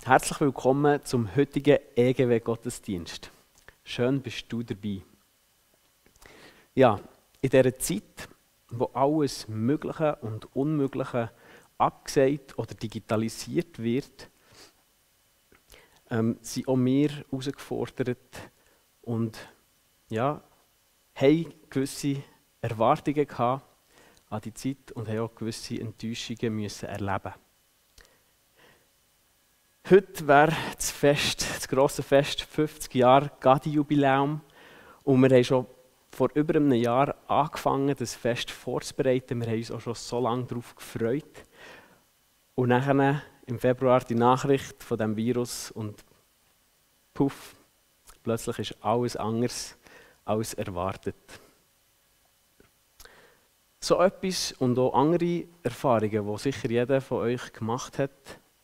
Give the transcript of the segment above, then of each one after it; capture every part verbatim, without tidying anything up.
Herzlich willkommen zum heutigen E G W-Gottesdienst. Schön bist du dabei. Ja, in dieser Zeit, wo alles Mögliche und Unmögliche abgesagt oder digitalisiert wird, ähm, sind auch wir herausgefordert und ja, haben gewisse Erwartungen gehabt an die Zeit und haben auch gewisse Enttäuschungen müssen erleben. Heute wäre das Fest, das grosse Fest, fünfzig Jahre Gadi-Jubiläum. Und wir haben schon vor über einem Jahr angefangen, das Fest vorzubereiten. Wir haben uns auch schon so lange darauf gefreut. Und dann im Februar die Nachricht von diesem Virus und puff, plötzlich ist alles anders als erwartet. So etwas und auch andere Erfahrungen, die sicher jeder von euch gemacht hat,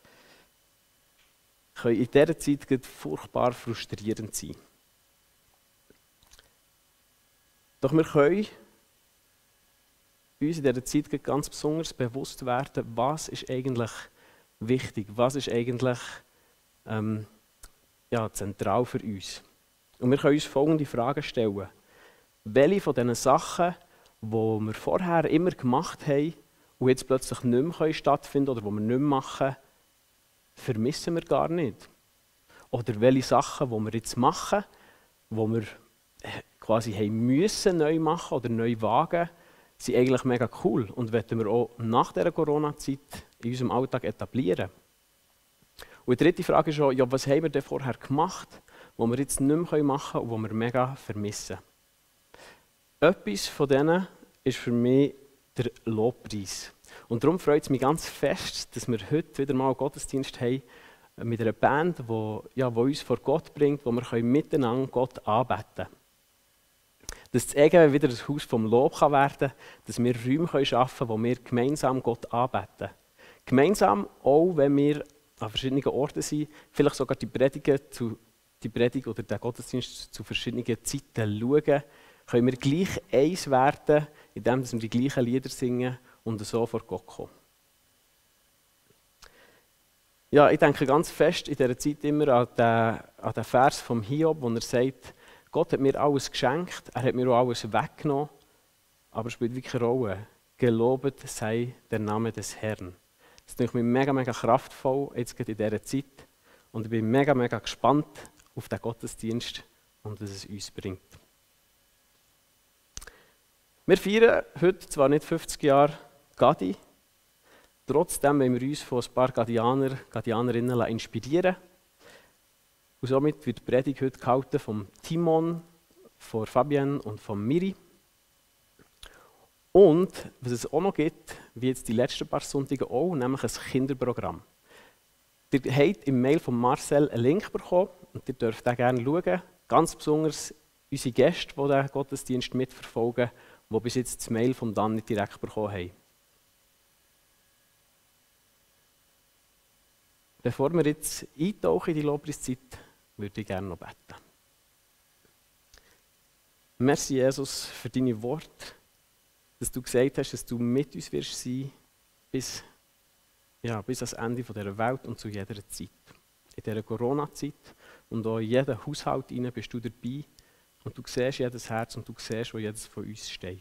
können in dieser Zeit furchtbar frustrierend sein. Doch wir können uns in dieser Zeit ganz besonders bewusst werden, was ist eigentlich wichtig, was ist eigentlich ähm, ja, zentral für uns. Und wir können uns folgende Fragen stellen. Welche von diesen Sachen, die wir vorher immer gemacht haben und jetzt plötzlich nicht mehr stattfinden können oder die wir nicht mehr machen, vermissen wir gar nicht? Oder welche Sachen, die wir jetzt machen, die wir quasi haben müssen neu machen oder neu wagen, sind eigentlich mega cool und wollen wir auch nach dieser Corona-Zeit in unserem Alltag etablieren. Und die dritte Frage ist auch, ja, was haben wir denn vorher gemacht, was wir jetzt nicht mehr machen können und was wir mega vermissen? Etwas von denen ist für mich der Lobpreis. Und darum freut es mich ganz fest, dass wir heute wieder mal einen Gottesdienst haben mit einer Band, die, ja, die uns vor Gott bringt, wo wir miteinander Gott anbeten können. Dass das E G W wieder ein Haus vom Lob kann werden kann, dass wir Räume schaffen können, wo wir gemeinsam Gott anbeten. Gemeinsam, auch wenn wir an verschiedenen Orten sind, vielleicht sogar die Predigt, zu, die Predigt oder den Gottesdienst zu verschiedenen Zeiten schauen, können wir gleich eins werden, indem wir die gleichen Lieder singen und so vor Gott kommen. Ja, ich denke ganz fest in dieser Zeit immer an den, an den Vers vom Hiob, wo er sagt, Gott hat mir alles geschenkt, er hat mir auch alles weggenommen, aber es spielt wirklich eine Rolle. Gelobet sei der Name des Herrn. Das ist mich mega, mega kraftvoll jetzt in dieser Zeit und ich bin mega, mega gespannt auf den Gottesdienst und was es uns bringt. Wir feiern heute zwar nicht fünfzig Jahre Gadi, trotzdem wollen wir uns von ein paar Gadianer, Gadianerinnen inspirieren. Und somit wird die Predigt heute gehalten vom Timon, von Fabienne und von Miri. Und was es auch noch gibt, wie jetzt die letzten paar Sonntage auch, nämlich ein Kinderprogramm. Ihr habt im Mail von Marcel einen Link bekommen und ihr dürft den gerne schauen. Ganz besonders unsere Gäste, die den Gottesdienst mitverfolgen, die bis jetzt das Mail von Dan nicht direkt bekommen haben. Bevor wir jetzt eintauchen in die Lobpreiszeit, würde ich gerne noch beten. Merci, Jesus, für deine Worte, dass du gesagt hast, dass du mit uns wirst sein bis, ja, bis ans Ende dieser Welt und zu jeder Zeit. In dieser Corona-Zeit und auch in jeden Haushalt hinein bist du dabei und du siehst jedes Herz und du siehst, wo jedes von uns steht.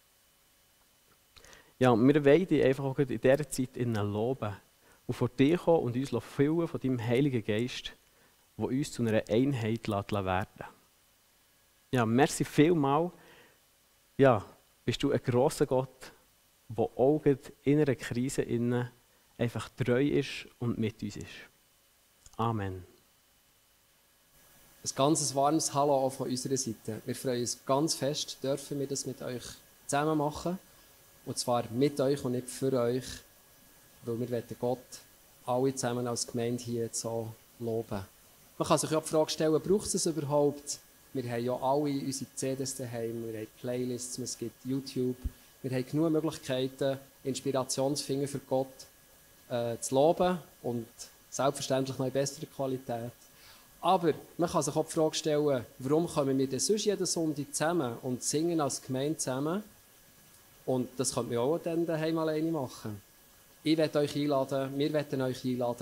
Ja, und wir wollen dich einfach auch in dieser Zeit loben und vor dir kommen und uns füllen von deinem Heiligen Geist, der uns zu einer Einheit werden lässt. Ja, merci vielmal. Ja, bist du ein grosser Gott, der auch in einer Krise innen einfach treu ist und mit uns ist. Amen. Ein ganz warmes Hallo auch von unserer Seite. Wir freuen uns ganz fest, dürfen wir das mit euch zusammen machen. Und zwar mit euch und nicht für euch, weil wir wollen Gott alle zusammen als Gemeinde hier so loben. Man kann sich auch die Frage stellen, braucht es das überhaupt? Wir haben ja alle unsere C Ds daheim, wir haben Playlists, es gibt YouTube. Wir haben genug Möglichkeiten, Inspiration zu finden für Gott äh, zu loben und selbstverständlich noch in besserer Qualität. Aber man kann sich auch die Frage stellen, warum kommen wir denn sonst jeden Sonntag zusammen und singen als Gemeinde zusammen? Und das könnt ihr auch dann daheim alleine machen. Ich werde euch einladen, wir werden euch einladen,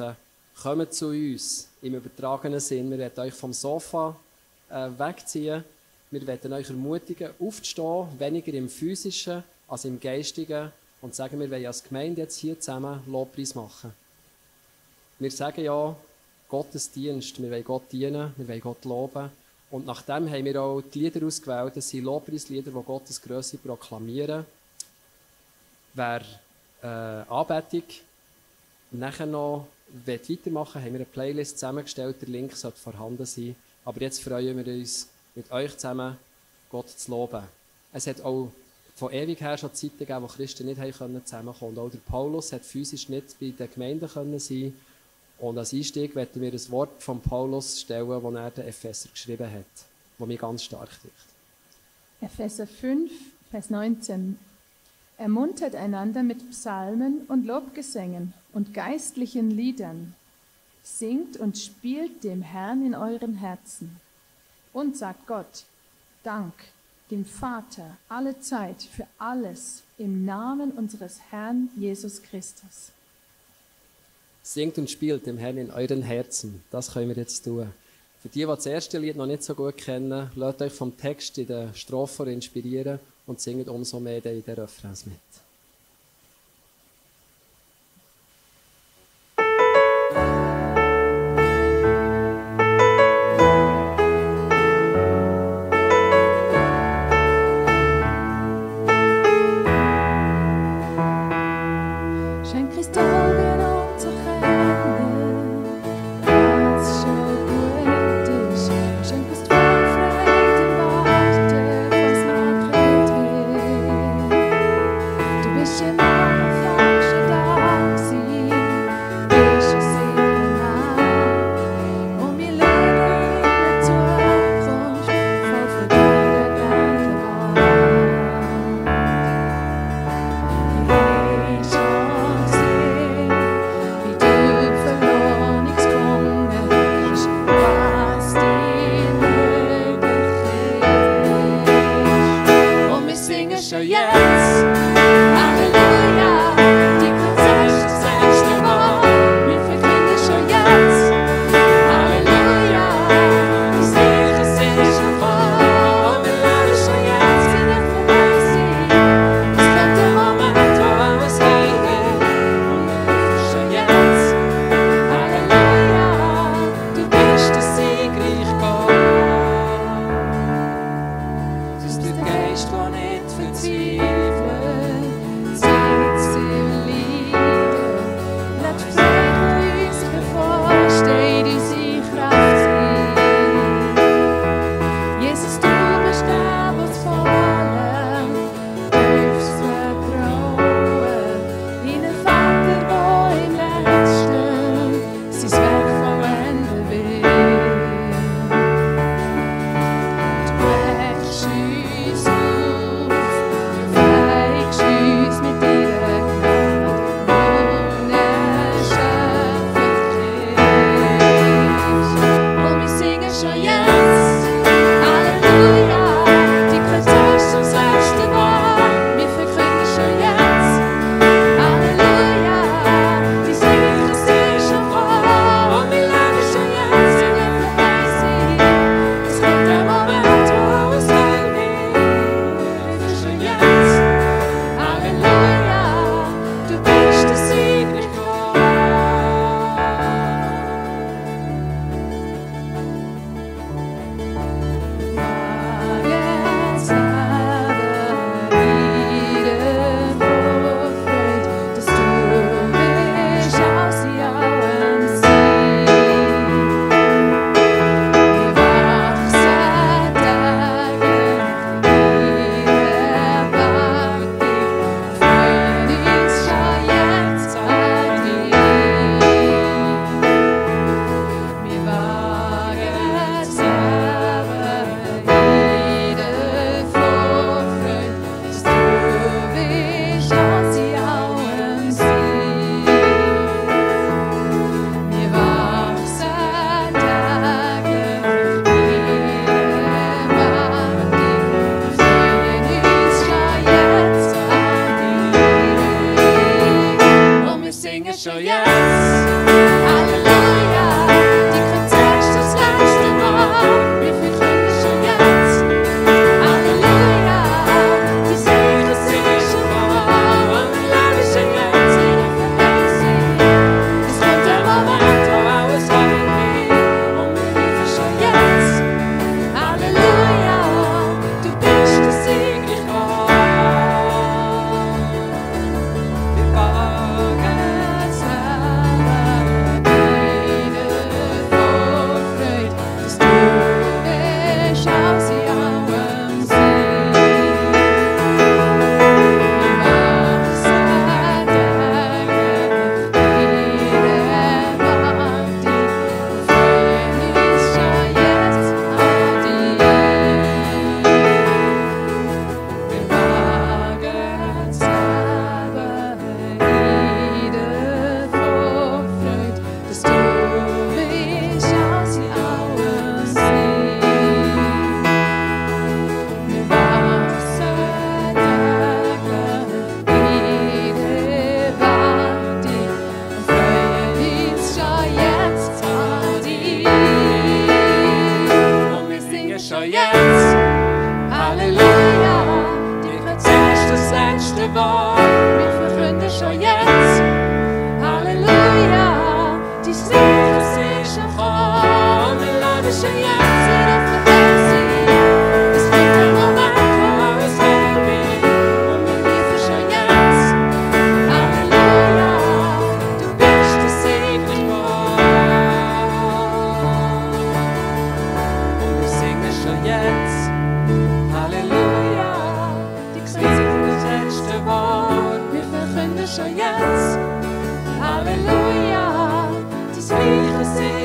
kommt zu uns im übertragenen Sinn. Wir werden euch vom Sofa äh, wegziehen. Wir werden euch ermutigen, aufzustehen, weniger im Physischen als im Geistigen, und sagen, wir wollen als Gemeinde jetzt hier zusammen Lobpreis machen. Wir sagen ja, Gottesdienst, wir wollen Gott dienen, wir wollen Gott loben. Und nachdem haben wir auch die Lieder ausgewählt, das sind Lobpreislieder, die Gottes Grösse proklamieren. Wer äh, Anbetung nachher noch weitermachen will, haben wir eine Playlist zusammengestellt, der Link sollte vorhanden sein. Aber jetzt freuen wir uns, mit euch zusammen Gott zu loben. Es hat auch von ewig her schon Zeiten gegeben, wo Christen nicht zusammenkommen konnten. Und auch der Paulus hat physisch nicht bei den Gemeinden können sein. Und als Einstieg werden wir ein Wort von Paulus stellen, das er den Epheser geschrieben hat, das mich ganz stark trifft. Epheser fünf, Vers neunzehn. Ermuntert einander mit Psalmen und Lobgesängen und geistlichen Liedern. Singt und spielt dem Herrn in euren Herzen. Und sagt Gott, Dank dem Vater alle Zeit für alles im Namen unseres Herrn Jesus Christus. Singt und spielt dem Herrn in euren Herzen. Das können wir jetzt tun. Für die, die das erste Lied noch nicht so gut kennen, lasst euch vom Text in der Strophe inspirieren und singt umso mehr in den Refrains mit. Schenk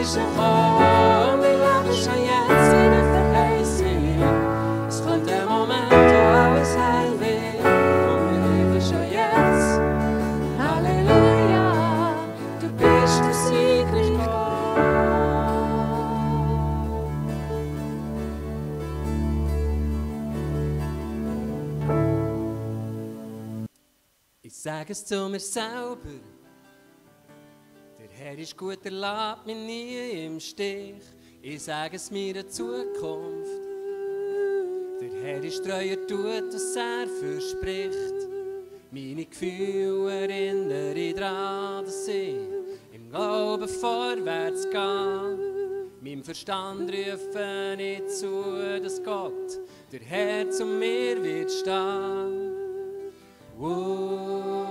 ist gekommen, wir leben schon jetzt in der Verheißung. Es kommt der Moment, wo alles heil wird, und wir leben schon jetzt. Halleluja, du bist der Siegreich Gott. Ich sage es zu mir selber, der Herr ist gut, er lässt mich nie im Stich. Ich sage es mir in Zukunft, der Herr ist treu, er tut, was er verspricht. Meine Gefühle erinnere ich daran, dass ich im Glauben vorwärts gehe. Meinem Verstand rufe ich zu, dass Gott, der Herr, zu mir wird stehen. Wow.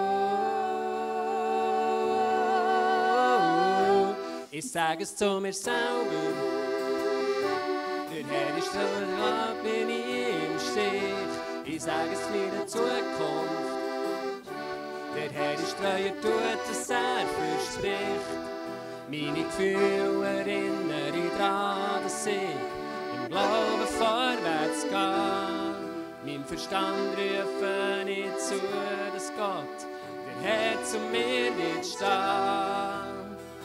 Ich sage es zu mir selber, der Herr ist treu, er bin ich im Stich. Ich sage es mir in Zukunft, der Herr ist treu, er tut, was er verspricht. Meine Gefühle erinnere ich daran, dass ich im Glauben vorwärts gehe. Mein Verstand rufe ich zu, dass Gott, der Herr, zu mir wird stehen.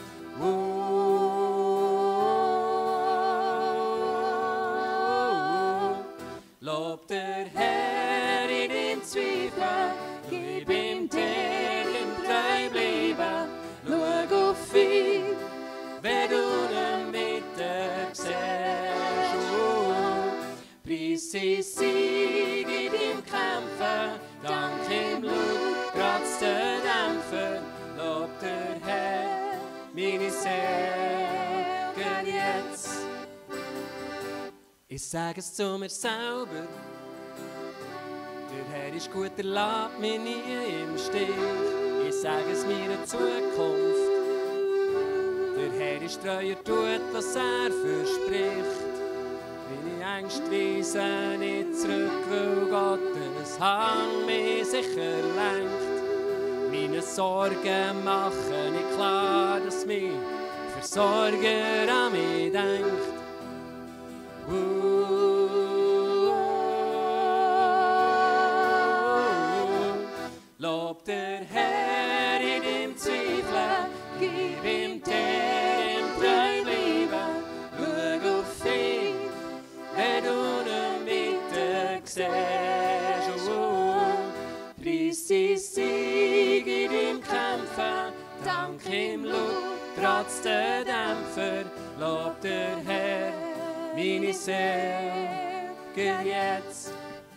Oh, lob der Herr in den Zweifeln, gib ihm dir im treu bleiben. Schau auf ihn, wenn du ihn wieder siehst. Oh, preis sein Sieg in deinem Kämpfen, dank ihm laut, trotz der Dämpfer. Lob der Herr, meine Seele jetzt. Ich sage es zu mir selber, der Herr ist gut, er lässt mich nie im Stich. Ich sage es mir in Zukunft, der Herr ist treu, er tut, was er verspricht. Meine Ängste weisen nicht zurück, weil Gottes Hand mich sicher lenkt. Meine Sorgen machen nicht klar, dass mein Versorger an mich denkt. Uh, lob der Herr in dem Zweifel, gib ihm der im treu bleiben. Schau auf ihn, wenn du ihn wieder siehst. Oh, preis sein Sieg in dem Kämpfen, dank ihm laut, trotz der Dämpfer. Lob der Herr, meine Seele, jetzt.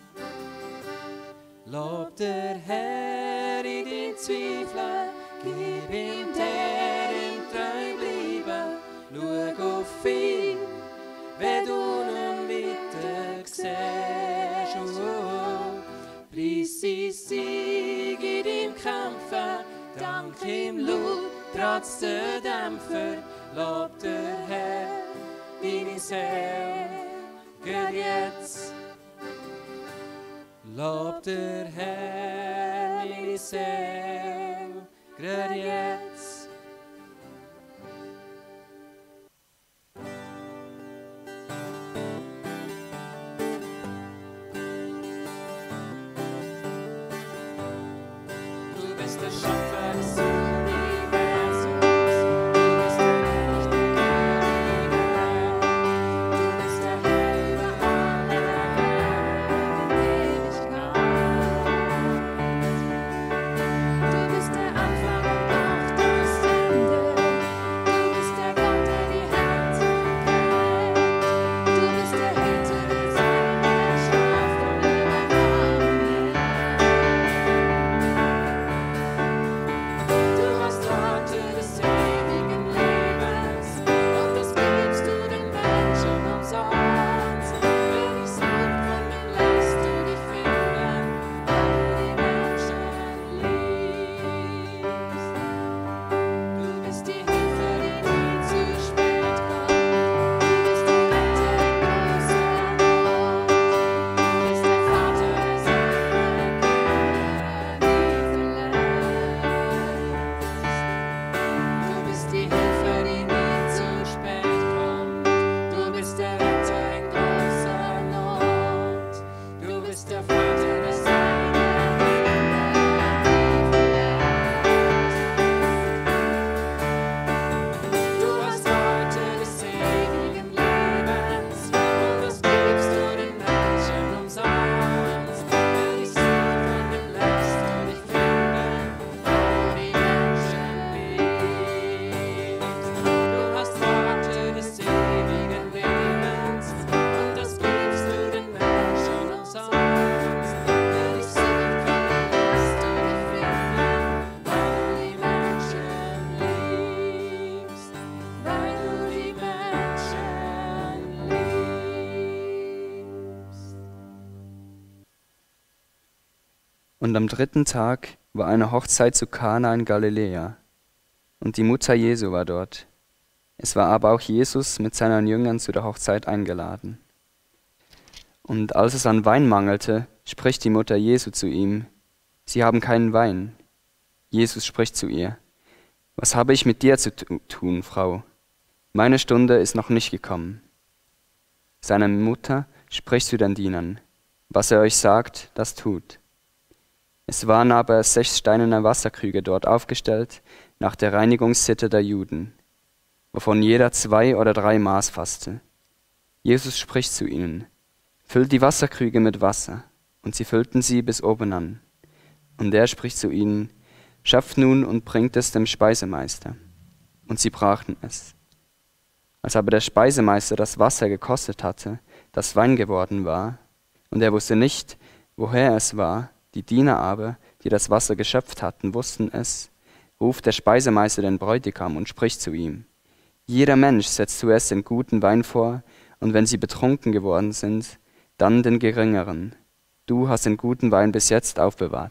Lob der Herr in den Zweifeln, gib ihm der im treu bleiben. Schau auf ihn, wenn du ihn wieder siehst. Oh, preis sein Sieg in deinem Kämpfen, dank ihm laut, trotz der Dämpfer. Lob der Herr, meine Seele, jetzt. Lob der Herr, meine Seele, jetzt. Du bist der Schöpfer des Universums. Du bist der Anfang und auch der Und am dritten Tag war eine Hochzeit zu Kana in Galiläa, und die Mutter Jesu war dort. Es war aber auch Jesus mit seinen Jüngern zu der Hochzeit eingeladen. Und als es an Wein mangelte, spricht die Mutter Jesu zu ihm: Sie haben keinen Wein. Jesus spricht zu ihr: Was habe ich mit dir zu tun, Frau? Meine Stunde ist noch nicht gekommen. Seine Mutter spricht zu den Dienern: Was er euch sagt, das tut. Es waren aber sechs steinerne Wasserkrüge dort aufgestellt, nach der Reinigungssitte der Juden, wovon jeder zwei oder drei Maß fasste. Jesus spricht zu ihnen: Füllt die Wasserkrüge mit Wasser. Und sie füllten sie bis oben an. Und er spricht zu ihnen: Schöpft nun und bringt es dem Speisemeister. Und sie brachten es. Als aber der Speisemeister das Wasser gekostet hatte, das Wein geworden war, und er wusste nicht, woher es war, die Diener aber, die das Wasser geschöpft hatten, wussten es, ruft der Speisemeister den Bräutigam und spricht zu ihm: Jeder Mensch setzt zuerst den guten Wein vor, und wenn sie betrunken geworden sind, dann den geringeren. Du hast den guten Wein bis jetzt aufbewahrt.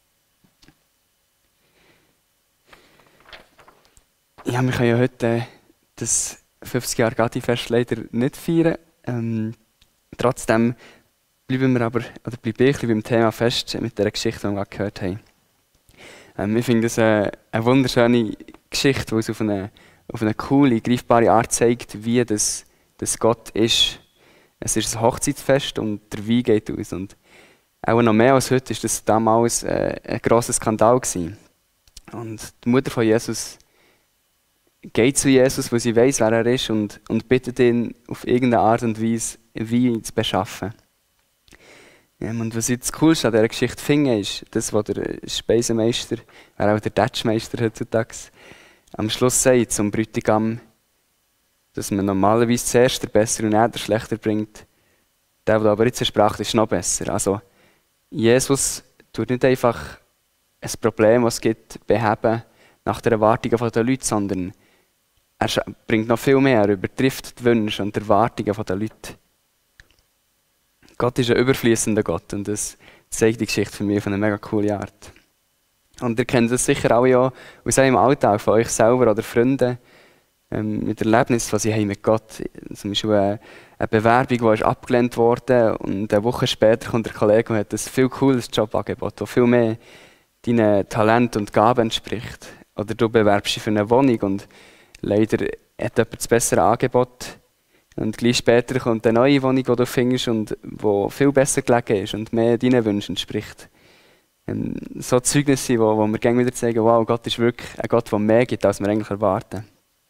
Ja, wir können ja heute das fünfzig Jahre Gatti-Fest leider nicht feiern. Ähm, trotzdem bleiben wir aber, oder bleibe ich beim Thema fest mit der Geschichte, die wir gerade gehört haben. Ähm, ich finde das eine, eine wunderschöne Geschichte, die es auf eine, auf eine coole, greifbare Art zeigt, wie das, das Gott ist. Es ist ein Hochzeitsfest und der Wein geht aus. Und auch noch mehr als heute war das damals äh, ein grosser Skandal gewesen. Und die Mutter von Jesus geht zu Jesus, weil sie weiß, wer er ist, und, und bittet ihn, auf irgendeine Art und Weise Wein zu beschaffen. Ja, und was ich das Coolste an dieser Geschichte finde, ist, das, was der Speisemeister, wer auch der Tätschmeister heutzutage, am Schluss sagt zum Bräutigam, dass man normalerweise zuerst der Besser und dann der Schlechter bringt. Der, der aber jetzt sprach, ist noch besser. Also, Jesus tut nicht einfach ein Problem, das es gibt, beheben nach den Erwartungen der Leute, sondern er bringt noch viel mehr, er übertrifft die Wünsche und die Erwartungen der Leute. Gott ist ein überfließender Gott, und das zeigt die Geschichte für mich auf eine mega coole Art. Und ihr kennt das sicher auch ja aus eurem Alltag, von euch selber oder Freunden, ähm, mit Erlebnissen, die sie haben mit Gott. Zum Beispiel eine, eine Bewerbung, die ist abgelehnt wurde, und eine Woche später kommt der Kollege und hat ein viel cooles Jobangebot, das viel mehr deinen Talent und Gaben entspricht. Oder du bewerbst dich für eine Wohnung und leider hat jemand das bessere Angebot. Und gleich später kommt eine neue Wohnung, die du findest und die viel besser gelegen ist und mehr deinen Wünschen entspricht. Ähm, so Zeugnisse, wo, wo wir gerne wieder sagen, wow, Gott ist wirklich ein Gott, der mehr gibt, als wir eigentlich erwarten.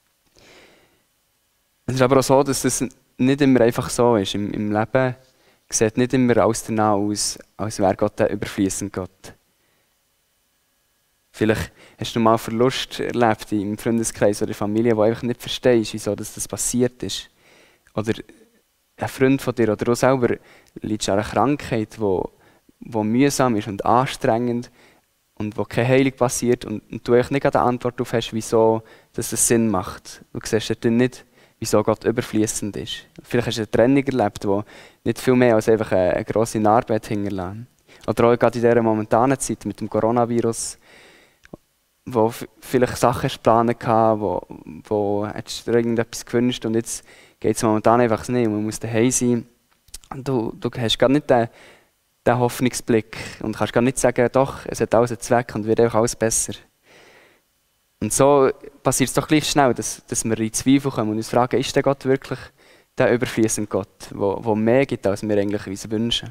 Es ist aber auch so, dass es nicht immer einfach so ist. Im, im Leben sieht nicht immer alles danach aus, als wäre Gott ein überfließender Gott. Vielleicht hast du mal Verlust erlebt im Freundeskreis oder in der Familie, wo du einfach nicht verstehst, wieso das passiert ist. Oder ein Freund von dir oder du selber leidest an einer Krankheit, die, die mühsam ist und anstrengend und wo keine Heilung passiert, und, und du eigentlich nicht eine Antwort darauf hast, wieso dass das Sinn macht. Du siehst dann nicht, wieso Gott überfließend ist. Vielleicht hast du eine Trennung erlebt, die nicht viel mehr als einfach eine, eine grosse Arbeit hinterlässt. Oder auch gerade in dieser momentanen Zeit mit dem Coronavirus, wo vielleicht Sachen geplant hatten, wo, wo hättest du dir irgendetwas gewünscht, und jetzt geht es momentan einfach nicht. Man muss daheim sein. Und du, du hast gar nicht den, den Hoffnungsblick und kannst gar nicht sagen, doch, es hat alles einen Zweck und wird einfach alles besser. Und so passiert es doch gleich schnell, dass, dass wir in Zweifel kommen und uns fragen, ist der Gott wirklich der überfließende Gott, der mehr gibt, als wir eigentlich uns wünschen?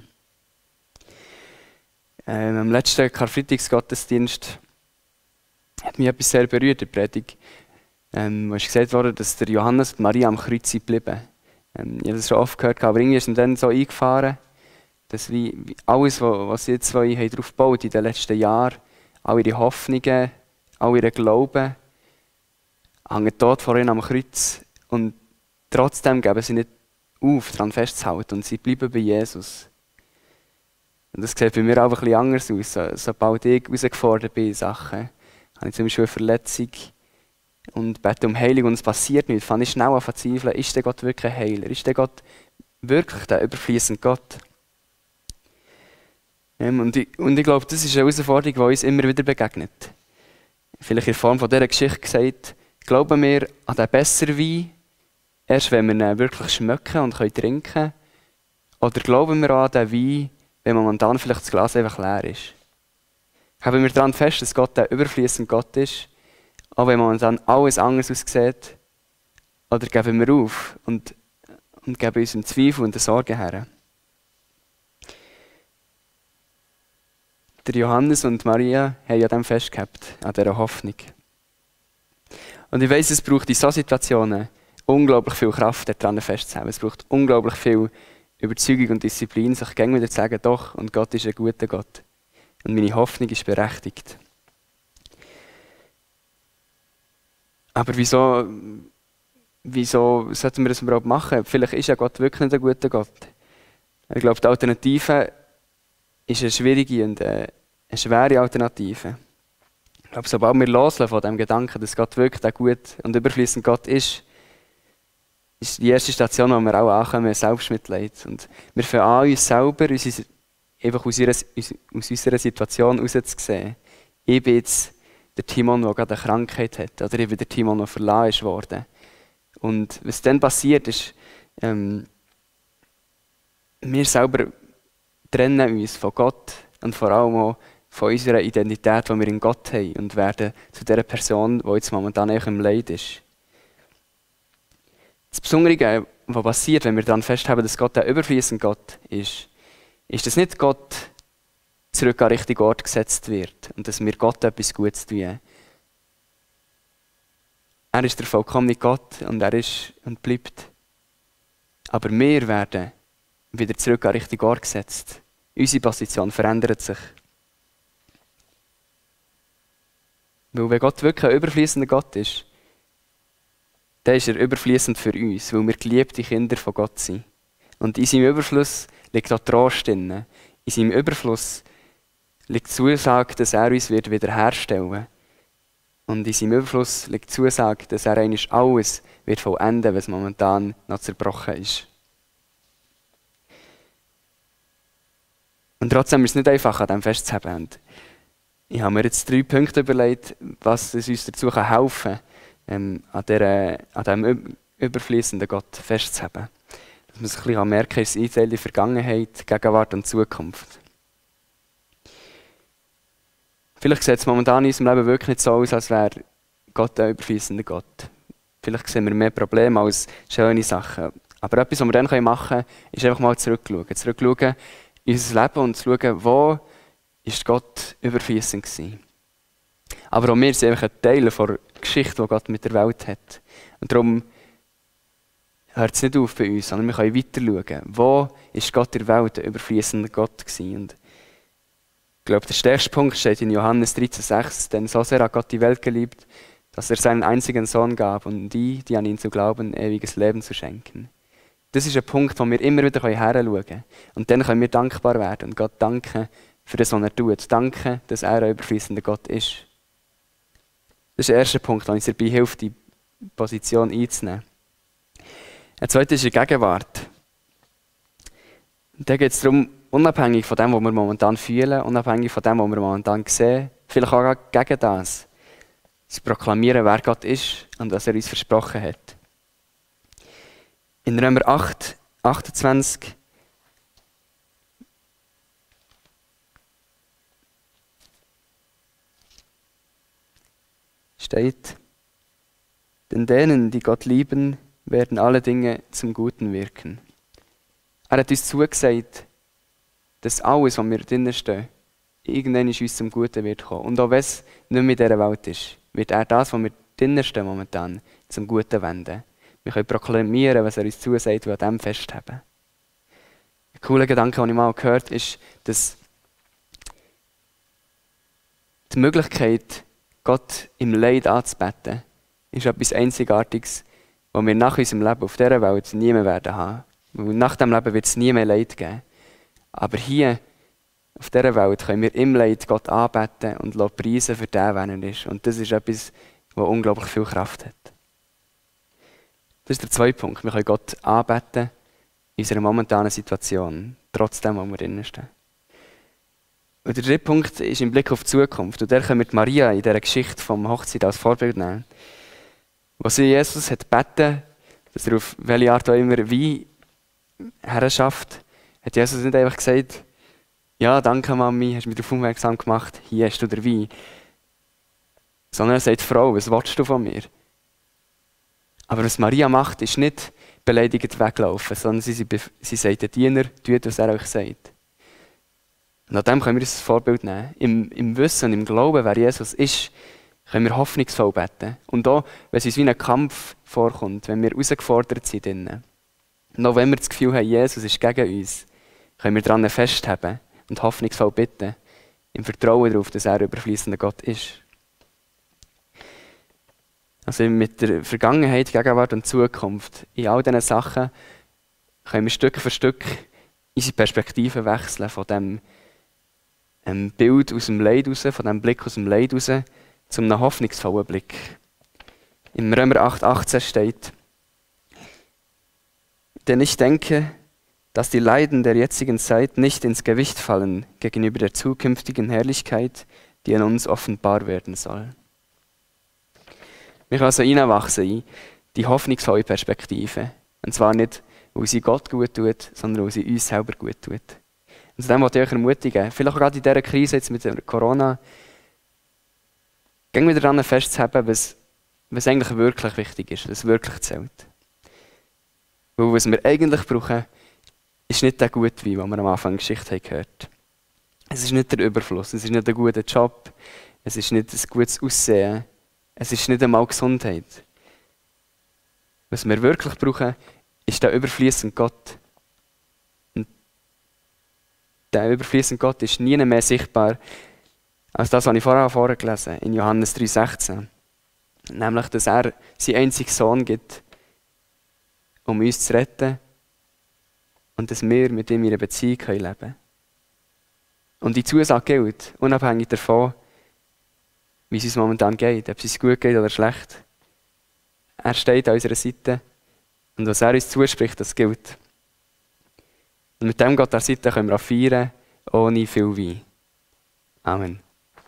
Ähm, am letzten Karfreitagsgottesdienst hat mich etwas sehr berührt, in der Predigt. Ähm, wo ist gesagt worden, dass der Johannes und Maria am Kreuz sind geblieben. Ähm, ich habe das schon oft gehört, aber irgendwie ist mir dann so eingefahren, dass wie, wie alles, was sie jetzt zwei haben darauf gebaut in den letzten Jahren, all ihre Hoffnungen, all ihre Glauben, hängen dort vor ihnen am Kreuz, und trotzdem geben sie nicht auf, daran festzuhalten, und sie bleiben bei Jesus. Und das sieht bei mir auch ein bisschen anders aus. So, sobald ich herausgefordert bin in Sachen, habe ich zum Beispiel eine Verletzung und bete um Heilung und es passiert nichts, fange ich schnell an zu zweifeln, ist der Gott wirklich ein Heiler? Ist der Gott wirklich der überfließende Gott? Ähm, und, ich, und ich glaube, das ist eine Herausforderung, die uns immer wieder begegnet. Vielleicht in Form von dieser Geschichte gesagt, glauben wir an den besseren Wein, erst wenn wir ihn wirklich schmecken und können trinken. Oder glauben wir an den Wein, wenn momentan vielleicht das Glas einfach leer ist. Haben wir daran fest, dass Gott der überfließende Gott ist, auch wenn momentan alles anders aussieht. Oder geben wir auf und, und geben uns im Zweifel und der Sorge her. Der Johannes und Maria haben an dem festgehabt, an dieser Hoffnung. Und ich weiss, es braucht in solchen Situationen unglaublich viel Kraft, daran festzuhalten. Es braucht unglaublich viel Überzeugung und Disziplin, sich gängig wieder zu sagen, doch, und Gott ist ein guter Gott. Und meine Hoffnung ist berechtigt. Aber wieso, wieso sollten wir das überhaupt machen? Vielleicht ist ja Gott wirklich nicht ein guter Gott. Ich glaube, die Alternative ist eine schwierige und eine schwere Alternative. Ich glaube, sobald wir loslassen von dem Gedanken, dass Gott wirklich ein gut und überfließend Gott ist, ist die erste Station, wo wir auch ankommen, Selbstmitleid. Und wir fangen an, uns selber uns, einfach aus, ihrer, aus unserer Situation herauszusehen. Ich bin jetzt der Timon, der gerade eine Krankheit hat. Oder ich bin der Timon, der verlassen ist worden. Und was dann passiert ist, ähm, wir selber trennen uns von Gott und vor allem auch von unserer Identität, die wir in Gott haben, und werden zu der Person, die jetzt momentan eigentlich im Leid ist. Das Besondere, was passiert, wenn wir daran festhalten, dass Gott ein überfließender Gott ist, ist, dass nicht Gott zurück an den richtigen Ort gesetzt wird und dass wir Gott etwas Gutes tun. Er ist der vollkommene Gott und er ist und bleibt. Aber wir werden wieder zurück an den richtigen Ort gesetzt. Unsere Position verändert sich. Weil wenn Gott wirklich ein überfließender Gott ist, dann ist er überfließend für uns, weil wir geliebte Kinder von Gott sind. Und in seinem Überfluss liegt auch Trost drin. In seinem Überfluss liegt die Zusage, dass er uns wird wiederherstellen wird. Und in seinem Überfluss liegt die Zusage, dass er eigentlich alles wird vollenden, was momentan noch zerbrochen ist. Und trotzdem ist es nicht einfach, an dem festzuhalten. Und ich habe mir jetzt drei Punkte überlegt, was uns dazu helfen kann, ähm, an, der, an diesem überfließenden Gott festzuhalten. Dass man sich ein bisschen merken kann, ist es Einteil in Vergangenheit, Gegenwart und Zukunft. Vielleicht sieht es momentan in unserem Leben wirklich nicht so aus, als wäre Gott ein überfließender Gott. Vielleicht sehen wir mehr Probleme als schöne Sachen. Aber etwas, was wir dann machen können, ist einfach mal zurückschauen. Zurückschauen in unser Leben und zu schauen, wo ist Gott überfließend gewesen. Aber auch wir sind einfach ein Teil der Geschichte, die Gott mit der Welt hat. Und darum hört es nicht auf bei uns, sondern wir können weiter schauen. Wo ist Gott in der Welt ein überfließender Gott gewesen? Und ich glaube, der stärkste Punkt steht in Johannes dreizehn sechs. Denn so sehr hat Gott die Welt geliebt, dass er seinen einzigen Sohn gab, um die, die an ihn zu glauben, ewiges Leben zu schenken. Das ist ein Punkt, wo wir immer wieder heranschauen können. Und dann können wir dankbar werden und Gott danken für das, was er tut. Danken, dass er ein überfließender Gott ist. Das ist der erste Punkt, der uns dabei hilft, die Position einzunehmen. Ein zweiter ist die Gegenwart. Da geht es darum, unabhängig von dem, was wir momentan fühlen, unabhängig von dem, was wir momentan sehen, vielleicht auch gegen das, zu proklamieren, wer Gott ist und was er uns versprochen hat. In Römer acht, achtundzwanzig steht, denn denen, die Gott lieben, werden alle Dinge zum Guten wirken. Er hat uns zugesagt, dass alles, was wir drinnen stehen, irgendwann uns zum Guten wird kommen. Und auch wenn es nicht mehr in dieser Welt ist, wird er das, was wir drinnen stehen momentan, zum Guten wenden. Wir können proklamieren, was er uns zusagt, und an dem festhalten. Ein cooler Gedanke, den ich mal gehört habe, ist, dass die Möglichkeit, Gott im Leid anzubeten, ist etwas Einzigartiges, was wir nach unserem Leben auf dieser Welt nie mehr werden haben. Weil nach diesem Leben wird es nie mehr Leid geben. Aber hier, auf dieser Welt, können wir im Leid Gott anbeten und preisen für den, wer er ist. Und das ist etwas, was unglaublich viel Kraft hat. Das ist der zweite Punkt. Wir können Gott anbeten in unserer momentanen Situation, trotzdem, wo wir drinnen stehen. Und der dritte Punkt ist im Blick auf die Zukunft. Und der können wir die Maria in dieser Geschichte vom Hochzeit als Vorbild nehmen. Wo sie Jesus hat gebeten, dass er auf welche Art auch immer Wein herschafft, hat Jesus nicht einfach gesagt, ja, danke Mami, hast mich darauf aufmerksam gemacht, hier hast du den Wein. Sondern er sagt, Frau, was willst du von mir? Aber was Maria macht, ist nicht beleidigend weglaufen, sondern sie, sie, sie sagt den Diener, tut, was er euch sagt. Und an dem können wir uns ein Vorbild nehmen. Im, Im Wissen und im Glauben, wer Jesus ist, können wir hoffnungsvoll beten. Und auch, wenn es uns wie ein Kampf vorkommt, wenn wir herausgefordert sind. Drinnen. Und auch wenn wir das Gefühl haben, Jesus ist gegen uns, können wir daran festhalten und hoffnungsvoll bitten, im Vertrauen darauf, dass er ein überfliessender Gott ist. Also mit der Vergangenheit, Gegenwart und Zukunft, in all diesen Sachen können wir Stück für Stück unsere Perspektive wechseln von dem ähm, Bild aus dem Leid raus, von dem Blick aus dem Leid raus, zu einem hoffnungsvollen Blick. Im Römer acht achtzehn steht, denn ich denke, dass die Leiden der jetzigen Zeit nicht ins Gewicht fallen gegenüber der zukünftigen Herrlichkeit, die in uns offenbar werden soll. Wir können also hineinwachsen in die hoffnungsvolle Perspektive. Und zwar nicht, weil sie Gott gut tut, sondern weil sie uns selber gut tut. Und zu dem wollte ich euch ermutigen, vielleicht auch gerade in dieser Krise jetzt mit der Corona, gehen wir daran festzuhalten, was, was eigentlich wirklich wichtig ist, was wirklich zählt. Weil was wir eigentlich brauchen, ist nicht der gute Wein, den wir am Anfang der Geschichte haben gehört. Es ist nicht der Überfluss, es ist nicht ein guter Job, es ist nicht ein gutes Aussehen, es ist nicht einmal Gesundheit. Was wir wirklich brauchen, ist der überfliessende Gott. Und der überfliessende Gott ist nie mehr sichtbar als das, was ich vorher vorgelesen habe, in Johannes drei sechzehn. Nämlich, dass er seinen einzigen Sohn gibt, um uns zu retten und dass wir mit ihm in einer Beziehung leben können. Und die Zusage gilt, unabhängig davon, wie es uns momentan geht, ob es uns gut geht oder schlecht. Er steht an unserer Seite und was er uns zuspricht, das gilt. Und mit dem Gott an der Seite können wir auch feiern, ohne viel Wein. Amen.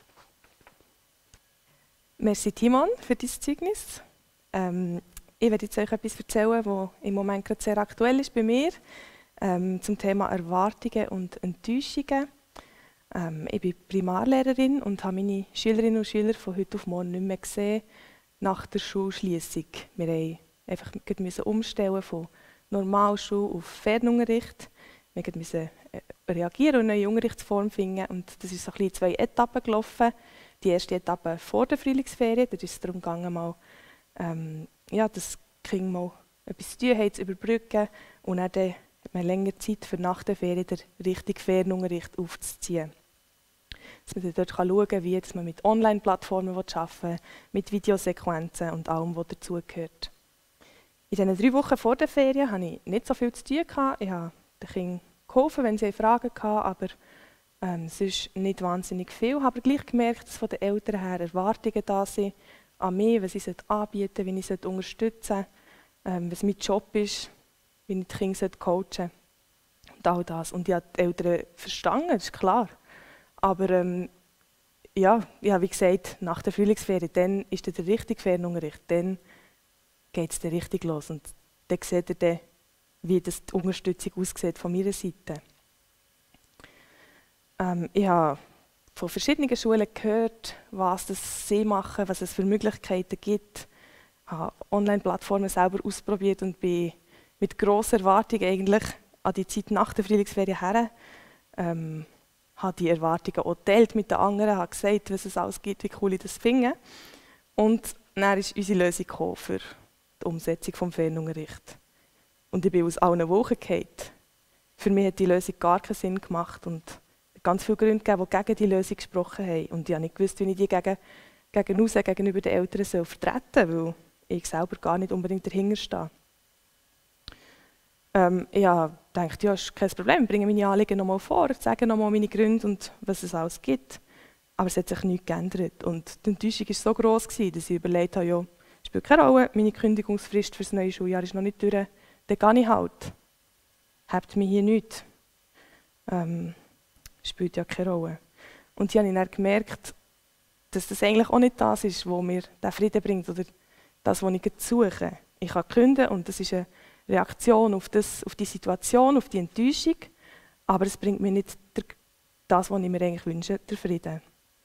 Merci Timon für dein Zeugnis. Ähm, ich werde jetzt euch etwas erzählen, was im Moment gerade sehr aktuell ist bei mir, ähm, zum Thema Erwartungen und Enttäuschungen. Ähm, ich bin Primarlehrerin und habe meine Schülerinnen und Schüler von heute auf morgen nicht mehr gesehen nach der Schulschliessung. Wir mussten einfach umstellen von Normalschule auf Fernunterricht. Wir mussten reagieren und eine neue Unterrichtsform finden. Und das ist so ein bisschen in zwei Etappen gelaufen. Die erste Etappe vor der Frühlingsferien, da ist es darum gegangen, mal, ähm, ja, das Kind mal etwas zu tun haben, zu überbrücken. Und dann, dann hat man länger Zeit für nach der Ferien den richtigen Fernunterricht aufzuziehen. Dass man dort schauen kann, wie man mit Online-Plattformen arbeiten will, mit Videosequenzen und allem, was dazugehört. In diesen drei Wochen vor der Ferien hatte ich nicht so viel zu tun. Ich habe den Kindern geholfen, wenn sie Fragen hatten, aber ähm, sonst nicht wahnsinnig viel. Ich habe gleich gemerkt, dass von den Eltern her Erwartungen da sind an mich, was ich anbieten sollte, wie ich unterstützen sollte, ähm, was mein Job ist, wie ich die Kinder coachen sollte und all das. Und ich habe die Eltern verstanden, das ist klar. Aber ähm, ja, ja, wie gesagt, nach der Frühlingsferien, dann ist der richtige Fernunterricht, dann geht es dann richtig los. Und dann seht ihr dann, wie das die Unterstützung aussieht von meiner Seite. Ähm, ich habe von verschiedenen Schulen gehört, was das sie machen, was es für Möglichkeiten gibt. Ich habe Online-Plattformen selber ausprobiert und bin mit grosser Erwartung eigentlich an die Zeit nach der Frühlingsferien her. Ähm, habe die Erwartungen auch geteilt mit den anderen, habe gesagt, was es alles gibt, wie cool ich das finde. Und dann ist unsere Lösung gekommen für die Umsetzung des Fernunterrichts. Und ich bin aus allen Wochen gefallen. Für mich hat die Lösung gar keinen Sinn gemacht und ganz viele Gründe gegeben, die gegen die Lösung gesprochen haben. Und ich habe nicht gewusst, wie ich die gegen, gegen raus, gegenüber den Eltern soll vertreten soll, weil ich selber gar nicht unbedingt dahinter stehe. Ähm, ich habe gedacht, ja, ist kein Problem, ich bringe meine Anliegen nochmal vor, sage nochmal meine Gründe und was es alles gibt. Aber es hat sich nichts geändert. Und die Enttäuschung war so gross, dass ich überlegt habe, ja, spielt keine Rolle, meine Kündigungsfrist für das neue Schuljahr ist noch nicht durch, dann gehe ich halt. Habt mich hier nichts. Ähm, spielt ja keine Rolle. Und hier habe ich dann gemerkt, dass das eigentlich auch nicht das ist, was mir den Frieden bringt oder das, was ich suche. Ich kann künden und das ist eine Reaktion auf, das, auf die Situation, auf die Enttäuschung, aber es bringt mir nicht der, das, was ich mir eigentlich wünsche, der Frieden.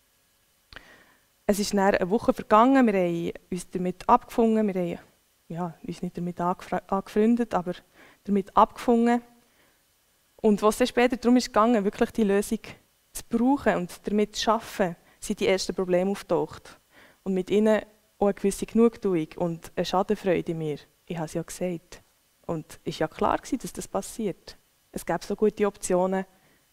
Es ist dann eine Woche vergangen, wir haben uns damit abgefunden, wir haben ja, uns nicht damit angefreundet, aber damit abgefunden. Und was dann später darum ist gegangen, wirklich die Lösung zu brauchen und damit zu arbeiten, sind die ersten Probleme auftaucht. Und mit ihnen auch eine gewisse Genugtuung und eine Schadenfreude in mir. Ich habe es ja gesagt. Und es war ja klar, dass das passiert. Es gab so gute Optionen.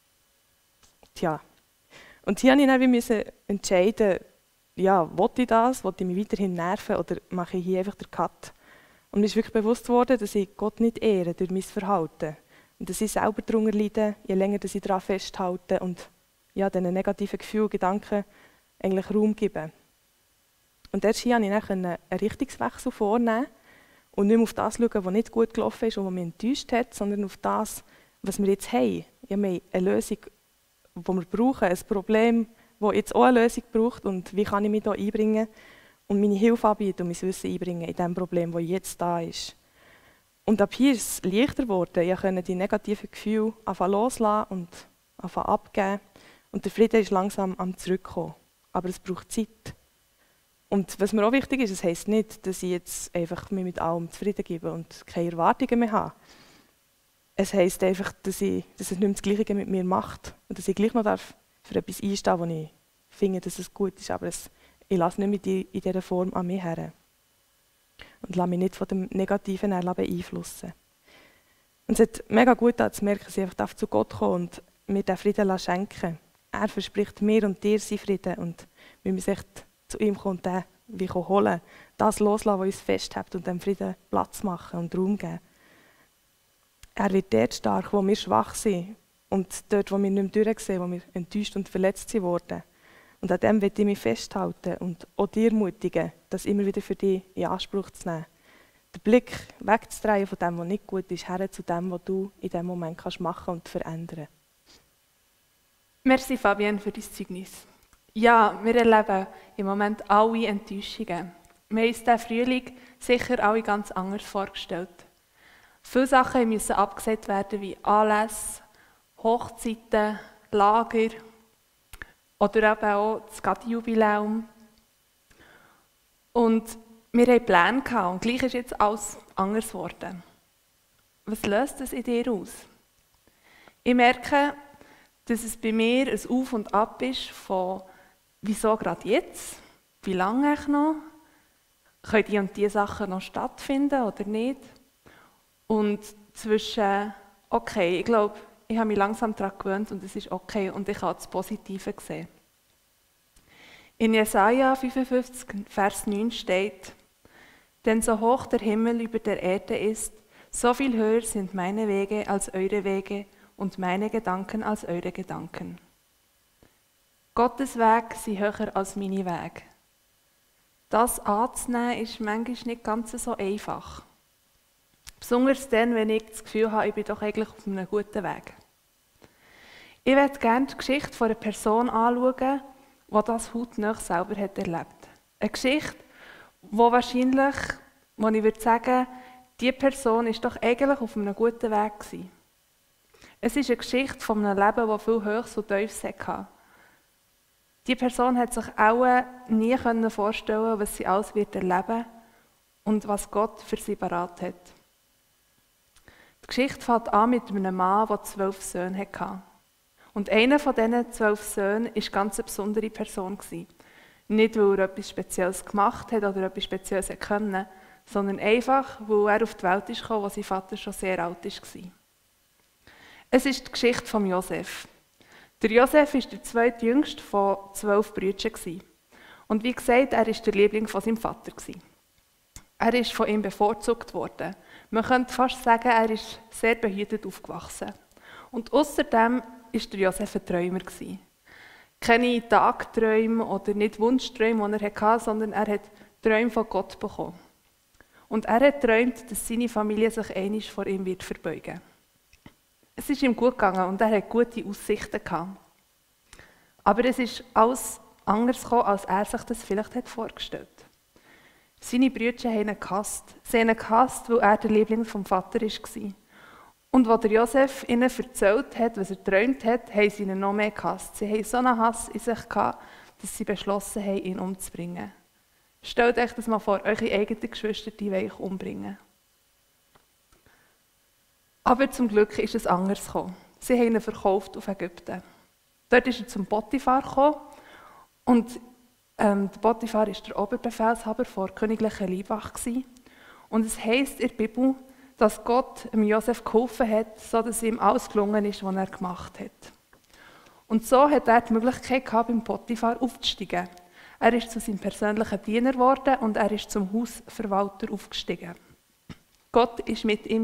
Tja. Und hier musste ich dann entscheiden, ja, will ich das, will ich mich weiterhin nerven oder mache ich hier einfach den Cut? Und mir ist wirklich bewusst worden, dass ich Gott nicht ehre durch mein Verhalten. Und dass ich selber darunter leide, je länger dass ich daran festhalte und ja, diesen negativen Gefühlen, Gedanken eigentlich Raum gebe. Und erst hier konnte ich dann einen Richtungswechsel vornehmen und nicht mehr auf das schauen, was nicht gut gelaufen ist und was mich enttäuscht hat, sondern auf das, was wir jetzt haben. Ja, wir haben eine Lösung, die wir brauchen, ein Problem, das jetzt auch eine Lösung braucht und wie kann ich mich hier einbringen und meine Hilfe anbieten und mein Wissen einbringen in dem Problem, das jetzt da ist. Und ab hier ist es leichter geworden. Ich konnte die negativen Gefühle anfangen loslassen und anfangen abgeben. Und der Frieden ist langsam am Zurückkommen. Aber es braucht Zeit. Und was mir auch wichtig ist, es heisst nicht, dass ich jetzt einfach mich mit allem zufrieden gebe und keine Erwartungen mehr habe. Es heisst einfach, dass, ich, dass es nicht mehr das Gleiche mit mir macht. Und dass ich gleich noch darf für etwas einstehen, wo ich finde, dass es gut ist. Aber es, ich lasse nicht mit in dieser Form an mich her. Und lasse mich nicht von dem Negativen beeinflussen. Und es hat mega gut getan, zu merken, dass ich einfach zu Gott kommen und mir diesen Frieden schenken. Er verspricht mir und dir seinen Frieden. Und wir müssen echt zu ihm kommen und den wie holen. Das loslassen, was uns festhält und dem Frieden Platz machen und Raum geben. Er wird dort stark, wo wir schwach sind. Und dort, wo wir nicht mehr durchsehen, wo wir enttäuscht und verletzt wurden. Und an dem will ich mich festhalten und auch dir ermutigen, das immer wieder für dich in Anspruch zu nehmen. Den Blick wegzudrehen von dem, was nicht gut ist, her zu dem, was du in diesem Moment kannst machen und verändern. Merci Fabienne für dein Zeugnis. Ja, wir erleben im Moment alle Enttäuschungen. Wir haben uns diesen Frühling sicher alle ganz anders vorgestellt. Viele Sachen müssen abgesagt werden, wie Anlässe, Hochzeiten, Lager oder eben auch das Gatti-Jubiläum. Und wir hatten Pläne gehabt, und gleich ist jetzt alles anders geworden. Was löst das in dir aus? Ich merke, dass es bei mir ein Auf und Ab ist von «Wieso gerade jetzt? Wie lange eigentlich noch? Können die und die Sachen noch stattfinden oder nicht?» Und zwischen «Okay, ich glaube, ich habe mich langsam daran gewöhnt und es ist okay und ich habe das Positive gesehen.» In Jesaja fünfundfünfzig, Vers neun steht: «Denn so hoch der Himmel über der Erde ist, so viel höher sind meine Wege als eure Wege und meine Gedanken als eure Gedanken.» Gottes Wege sind höher als meine Wege. Das anzunehmen ist manchmal nicht ganz so einfach. Besonders dann, wenn ich das Gefühl habe, ich bin doch eigentlich auf einem guten Weg. Ich möchte gerne die Geschichte von einer Person anschauen, die das hautnah selber hat erlebt. Eine Geschichte, wo wahrscheinlich, wo ich würde sagen, diese Person ist doch eigentlich auf einem guten Weg gewesen. Es ist eine Geschichte von einem Leben, das viel Höchst und Tiefs hatte. Die Person hat sich auch nie vorstellen, was sie alles wird erleben und was Gott für sie parat hat. Die Geschichte fängt an mit einem Mann, der zwölf Söhne hatte. Und einer von diesen zwölf Söhnen war eine ganz besondere Person. Nicht, weil er etwas Spezielles gemacht hat oder etwas Spezielles konnte, sondern einfach, weil er auf die Welt kam, als sein Vater schon sehr alt war. Es ist die Geschichte von Josef. Der Josef war der zweitjüngste von zwölf Brüdern. Und wie gesagt, er war der Liebling von seinem Vater. Er ist von ihm bevorzugt worden. Man könnte fast sagen, er ist sehr behütet aufgewachsen. Und außerdem war der Josef ein Träumer. Keine Tagträume oder nicht Wunschträume, die er hatte, sondern er hat Träume von Gott bekommen. Und er hat geträumt, dass seine Familie sich einmal vor ihm wird verbeugen. Es ist ihm gut gegangen und er hatte gute Aussichten gehabt. Aber es ist alles anders gekommen, als er sich das vielleicht hat vorgestellt hat. Seine Brüder haben ihn gehasst. Sie haben ihn gehasst, weil er der Liebling vom Vater war. Und als der Josef ihnen erzählt hat, was er geträumt hat, haben sie ihn noch mehr gehasst. Sie haben so einen Hass in sich gehabt, dass sie beschlossen haben, ihn umzubringen. Stellt euch das mal vor, eure eigenen Geschwister, die wollen euch umbringen. Aber zum Glück ist es anders gekommen. Sie haben ihn verkauft auf Ägypten. Dort ist er zum Potiphar gekommen und ähm, der Potiphar war der Oberbefehlshaber der königlichen Leibwache. Und es heisst in der Bibel, dass Gott dem Josef geholfen hat, sodass ihm alles gelungen ist, was er gemacht hat. Und so hat er die Möglichkeit gehabt, beim Potiphar aufzusteigen. Er ist zu seinem persönlichen Diener geworden und er ist zum Hausverwalter aufgestiegen. Gott war mit ihm.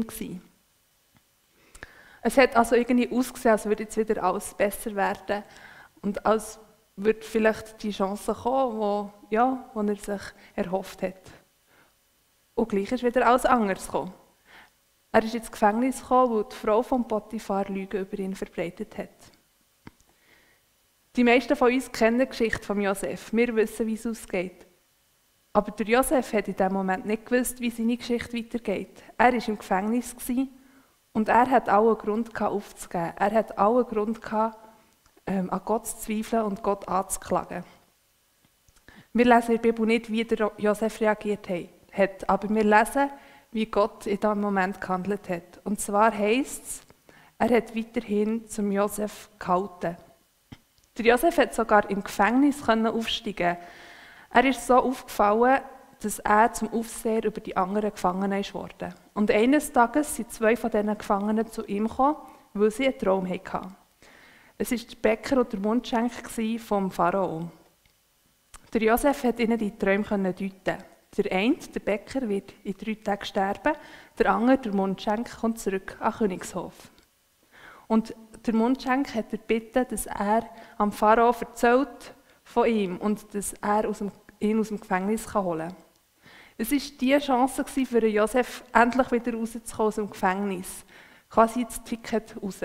Es hat also irgendwie ausgesehen, als würde jetzt wieder alles besser werden und als würde vielleicht die Chance kommen, wo, ja, wo er sich erhofft hat. Und gleich ist wieder alles anders gekommen. Er ist ins Gefängnis gekommen, weil die Frau von Potiphar Lügen über ihn verbreitet hat. Die meisten von uns kennen die Geschichte von Josef. Wir wissen, wie es ausgeht. Aber der Josef hat in diesem Moment nicht gewusst, wie seine Geschichte weitergeht. Er war im Gefängnis und er hat allen Grund gehabt, aufzugeben. Er hat allen Grund gehabt, ähm, an Gott zu zweifeln und Gott anzuklagen. Wir lesen in der Bibel nicht, wie der Josef reagiert hat, aber wir lesen, wie Gott in diesem Moment gehandelt hat. Und zwar heisst es, er hat weiterhin zum Josef gehalten. Der Josef hat sogar im Gefängnis aufsteigen. Er ist so aufgefallen, dass er zum Aufseher über die anderen Gefangenen ist worden. Und eines Tages sind zwei von diesen Gefangenen zu ihm gekommen, weil sie einen Traum hatten. Es war der Bäcker und der Mundschenk vom Pharao. Der Josef hat ihnen die Träume deuten. Der eine, der Bäcker, wird in drei Tagen sterben, der andere, der Mundschenk, kommt zurück an den Königshof. Und der Mundschenk hat er gebeten, dass er am Pharao erzählt von ihm und dass er aus dem, ihn aus dem Gefängnis holen kann. Es war die Chance für Josef, endlich wieder rauszukommen aus dem Gefängnis. Quasi das Ticket raus.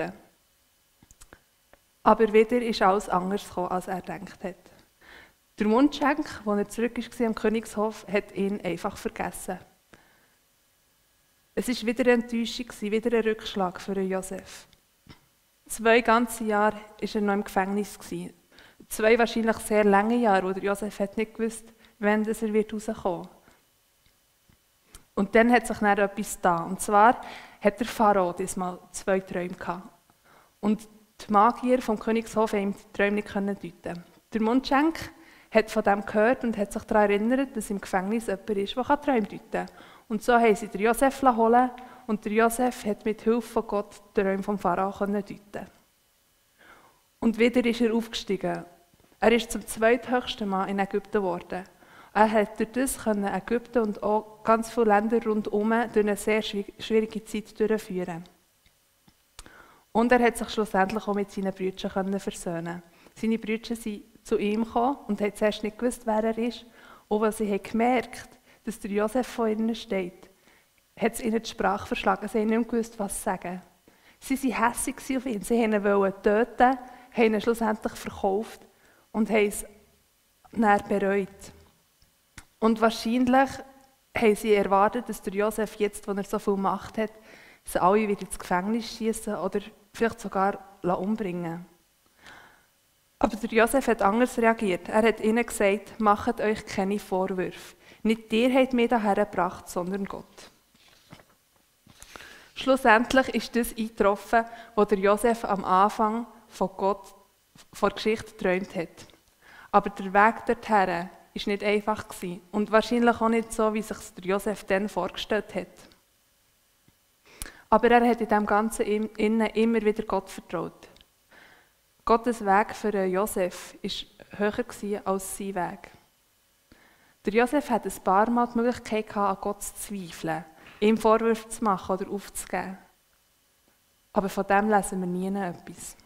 Aber wieder ist alles anders gekommen, als er gedacht hat. Der Mundschenk, als er zurück war am Königshof, hat ihn einfach vergessen. Es war wieder eine Enttäuschung, wieder ein Rückschlag für Josef. Zwei ganze Jahre war er noch im Gefängnis. Zwei wahrscheinlich sehr lange Jahre, wo der Josef hat nicht gewusst, wann er rauskommen wird. Und dann hat sich dann etwas getan. Und zwar hat der Pharao diesmal zwei Träume gehabt. Und die Magier vom Königshof konnten ihm die Träume nicht deuten. Der Mundschenk hat von dem gehört und hat sich daran erinnert, dass im Gefängnis jemand ist, der Träume deuten kann. Und so haben sie den Josef holen und der Josef hat mit Hilfe von Gott die Träume vom Pharao deuten. Und wieder ist er aufgestiegen. Er ist zum zweithöchsten Mann in Ägypten geworden. Er hat durch das Ägypten und auch ganz viele Länder rundherum durch eine sehr schwierige Zeit durchführen. Und er hat sich schlussendlich auch mit seinen Brüdern versöhnen. Seine Brüder sind zu ihm gekommen und haben zuerst nicht gewusst, wer er ist. Und als sie haben gemerkt, dass der Josef vor ihnen steht, hat es ihnen die Sprache verschlagen. Sie haben nicht gewusst, was sie sagen. Sie waren hässig auf ihn. Sie wollten ihn töten, haben ihn schlussendlich verkauft und haben es dann bereut. Und wahrscheinlich haben sie erwartet, dass der Josef jetzt, wo er so viel Macht hat, sie alle wieder ins Gefängnis schießen oder vielleicht sogar umbringen. Aber der Josef hat anders reagiert. Er hat ihnen gesagt, macht euch keine Vorwürfe. Nicht ihr habt mich hierher gebracht, sondern Gott. Schlussendlich ist das eingetroffen, was der Josef am Anfang von Gott, von der Geschichte geträumt hat. Aber der Weg dorthin war nicht einfach und wahrscheinlich auch nicht so, wie sich der Josef dann vorgestellt hat. Aber er hat in dem Ganzen innen immer wieder Gott vertraut. Gottes Weg für Josef war höher als sein Weg. Der Josef hatte ein paar Mal die Möglichkeit, an Gott zu zweifeln, ihm Vorwürfe zu machen oder aufzugeben. Aber von dem lesen wir nie etwas.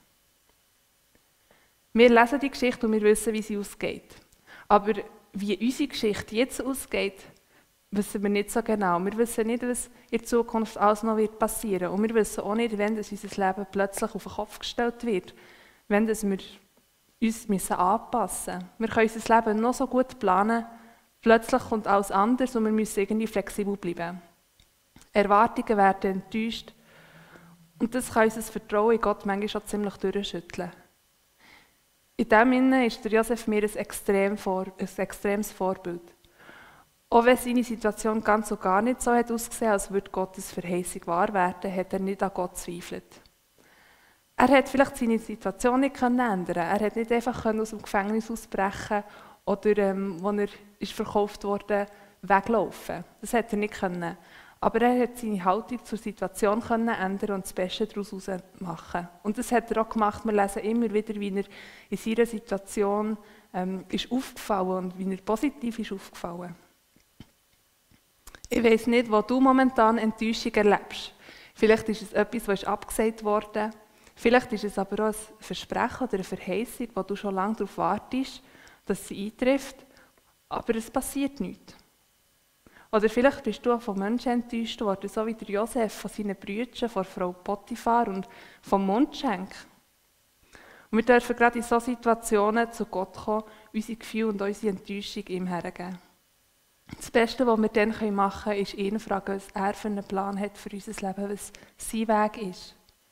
Wir lesen die Geschichte und wir wissen, wie sie ausgeht. Aber wie unsere Geschichte jetzt ausgeht, wissen wir nicht so genau. Wir wissen nicht, was in Zukunft alles noch passieren wird. Und wir wissen auch nicht, wenn unser Leben plötzlich auf den Kopf gestellt wird. Wenn wir uns müssen anpassen. Wir können unser Leben noch so gut planen, plötzlich kommt alles anders und wir müssen irgendwie flexibel bleiben. Erwartungen werden enttäuscht und das kann unser Vertrauen in Gott manchmal schon ziemlich durchschütteln. In dem Sinne ist der Josef mir ein, extrem vor, ein extremes Vorbild. Auch wenn seine Situation ganz und gar nicht so hat ausgesehen, als würde Gottes Verheißung wahr werden, hat er nicht an Gott gezweifelt. Er hat vielleicht seine Situation nicht ändern können. Er hat nicht einfach aus dem Gefängnis ausbrechen oder, ähm, als er ist verkauft wurde, weglaufen. Das hat er nicht können. Aber er hat seine Haltung zur Situation können ändern und das Beste daraus machen. Und das hat er auch gemacht. Wir lesen immer wieder, wie er in seiner Situation ähm, ist aufgefallen und wie er positiv ist aufgefallen. Ich weiss nicht, wo du momentan Enttäuschung erlebst. Vielleicht ist es etwas, was abgesagt wurde. Vielleicht ist es aber auch ein Versprechen oder eine Verheißung, wo du schon lange darauf wartest, dass sie eintrifft, aber es passiert nichts. Oder vielleicht bist du auch von Menschen enttäuscht worden, so wie der Josef von seinen Brüdern, von Frau Potiphar und vom Mundschenk. Und wir dürfen gerade in solchen Situationen zu Gott kommen, unsere Gefühle und unsere Enttäuschung ihm hergeben. Das Beste, was wir dann machen können, ist ihn fragen, was er für einen Plan hat für unser Leben, was sein Weg ist.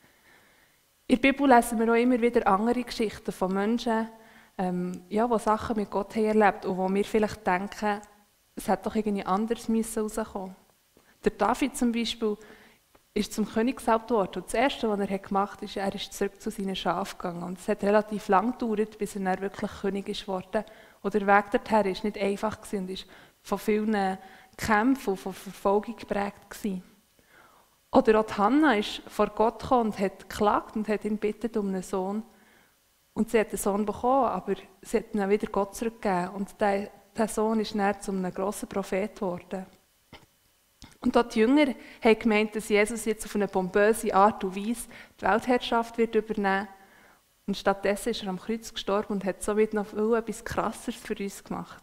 In der Bibel lesen wir auch immer wieder andere Geschichten von Menschen, ähm, ja, die Sachen mit Gott haben erlebt und wo wir vielleicht denken, es hätte doch irgendwie anders rauskommen. Der David zum Beispiel ist zum Königshaupt geworden. Und das Erste, was er gemacht hat, ist, er ist zurück zu seinen Schafen gegangen. Und es hat relativ lang gedauert, bis er dann wirklich König ist geworden. Und der Weg dorthin war nicht einfach und war von vielen Kämpfen und von Verfolgung geprägt gewesen. Oder auch Hannah ist vor Gott gekommen und hat geklagt und hat ihn gebeten um einen Sohn. Und sie hat einen Sohn bekommen, aber sie hat ihn wieder Gott zurückgegeben. Und der, der Sohn ist dann zu einem grossen Prophet geworden. Und auch die Jünger haben gemeint, dass Jesus jetzt auf eine pompöse Art und Weise die Weltherrschaft wird übernehmen. Und stattdessen ist er am Kreuz gestorben und hat somit noch viel etwas Krasseres für uns gemacht.